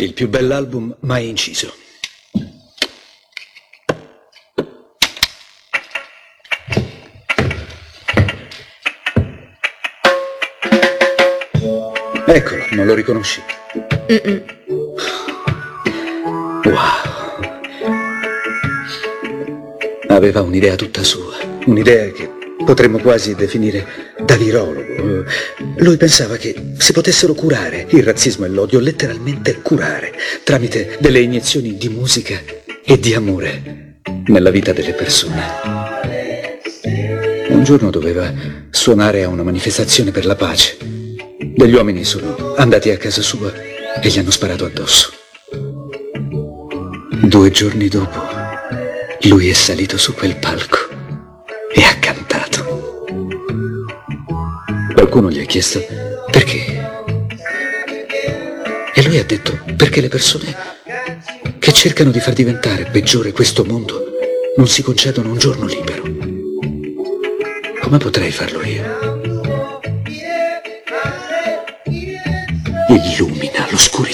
Il più bell'album mai inciso. Eccolo, non lo riconosci? Wow. Aveva un'idea tutta sua, un'idea che potremmo quasi definire da virologo. Lui pensava che si potessero curare il razzismo e l'odio, letteralmente curare, tramite delle iniezioni di musica e di amore nella vita delle persone. Un giorno doveva suonare a una manifestazione per la pace. Degli uomini sono andati a casa sua e gli hanno sparato addosso. 2 giorni dopo, lui è salito su quel palco e ha cantato. Qualcuno gli ha chiesto perché. E lui ha detto perché le persone che cercano di far diventare peggiore questo mondo non si concedono un giorno libero. Come potrei farlo io? Illumina l'oscurità.